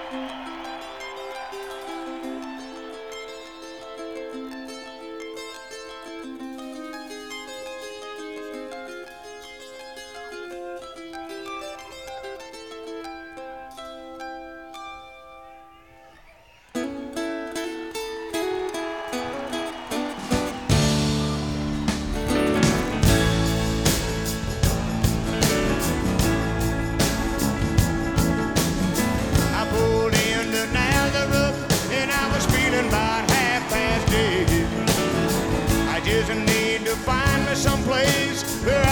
I pulled into Nazareth and I was feeling about 8:30. I just need to find me someplace where